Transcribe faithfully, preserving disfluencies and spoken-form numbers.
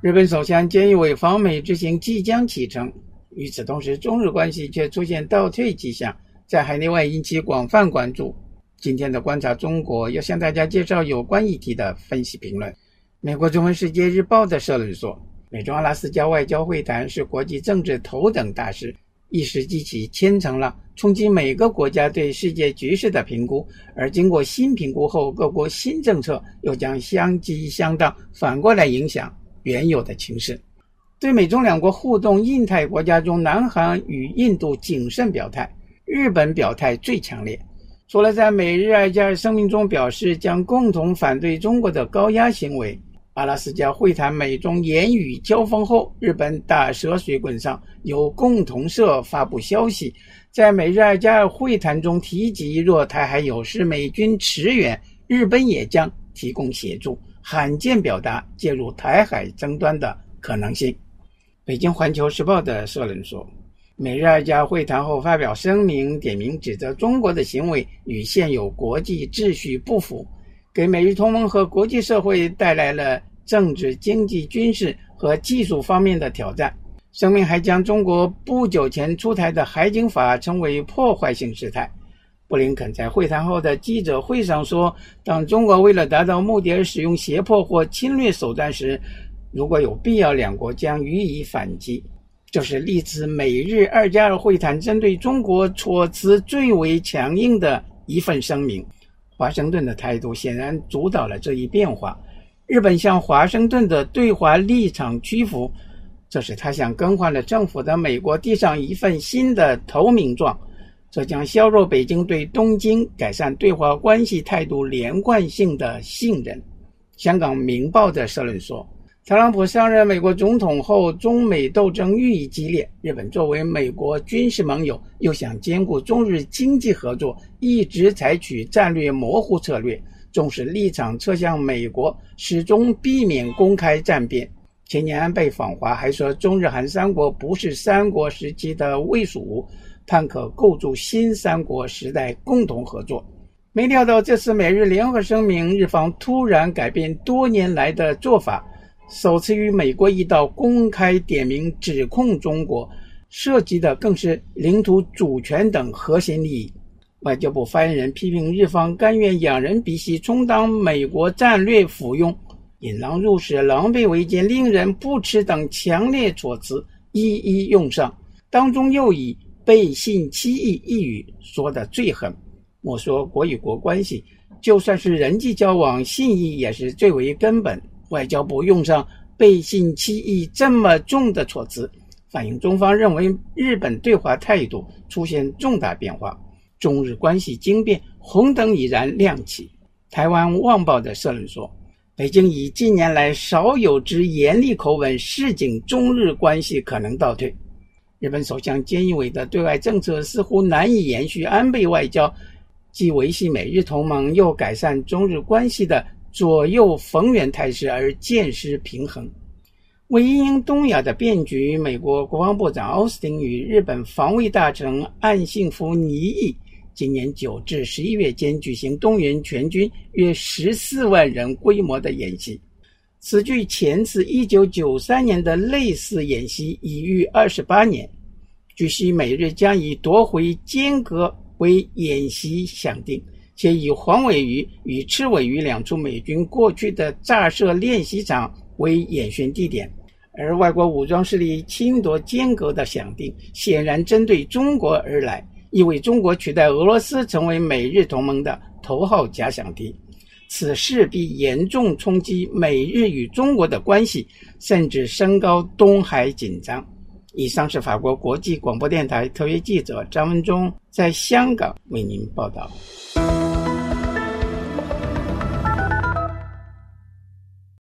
日本首相菅义伟访美之行即将启程，与此同时，中日关系却出现倒退迹象，在海内外引起广泛关注。今天的观察中国要向大家介绍有关议题的分析评论。美国中文世界日报的社论说，美中阿拉斯加外交会谈是国际政治头等大事，一时激起千层浪，冲击每个国家对世界局势的评估，而经过新评估后，各国新政策又将相激相当，反过来影响原有的情势。对美中两国互动，印太国家中南韩与印度谨慎表态，日本表态最强烈。除了在美日二加二声明中表示将共同反对中国的高压行为，阿拉斯加会谈美中言语交锋后，日本打蛇随棍上，由共同社发布消息，在美日二加二会谈中提及，若台海有事美军驰援，日本也将提供协助，罕见表达介入台海争端的可能性。北京环球时报的社论说，美日二加二会谈后发表声明，点名指责中国的行为与现有国际秩序不符，给美日同盟和国际社会带来了政治、经济、军事和技术方面的挑战。声明还将中国不久前出台的海警法称为破坏性事态。布林肯在会谈后的记者会上说，当中国为了达到目的而使用胁迫或侵略手段时，如果有必要，两国将予以反击。这是历次美日二加二会谈针对中国措辞最为强硬的一份声明。华盛顿的态度显然主导了这一变化。日本向华盛顿的对华立场屈服，这是他向更换了政府的美国递上一份新的投名状，这将削弱北京对东京改善对华关系态度连贯性的信任。香港明报的社论说，特朗普上任美国总统后，中美斗争愈以激烈，日本作为美国军事盟友，又想兼顾中日经济合作，一直采取战略模糊策略，纵使立场侧向美国，始终避免公开战辩。前年安倍访华还说，中日韩三国不是三国时期的魏蜀吴，盼可构筑新三国时代共同合作。没料到这次美日联合声明，日方突然改变多年来的做法，首次与美国一道公开点名指控中国，涉及的更是领土主权等核心利益。外交部发言人批评日方甘愿仰人鼻息，充当美国战略附庸，引狼入室、狼狈为奸、令人不齿等强烈措辞一一用上，当中又以背信弃义一语说得最狠。莫说国与国关系，就算是人际交往，信义也是最为根本。外交部用上背信弃义这么重的措辞，反映中方认为日本对华态度出现重大变化，中日关系惊变，红灯已然亮起。台湾旺报的社论说，北京以近年来少有之严厉口吻示警中日关系可能倒退。日本首相菅义伟的对外政策似乎难以延续安倍外交，既维系美日同盟，又改善中日关系的左右逢源态势而渐失平衡。为因应东亚的变局，美国国防部长奥斯汀与日本防卫大臣岸信夫拟议，今年九至十一月间举行动员全军约十四万人规模的演习。此距前次一九九三年的类似演习已逾二十八年。据悉，美日将以夺回尖阁为演习响定，且以黄尾鱼与赤尾鱼两处美军过去的炸射练习场为演训地点。而外国武装势力侵夺尖阁的响定，显然针对中国而来，意味中国取代俄罗斯成为美日同盟的头号假想敌。此势必严重冲击美日与中国的关系，甚至升高东海紧张。以上是法国国际广播电台特约记者张文忠在香港为您报道。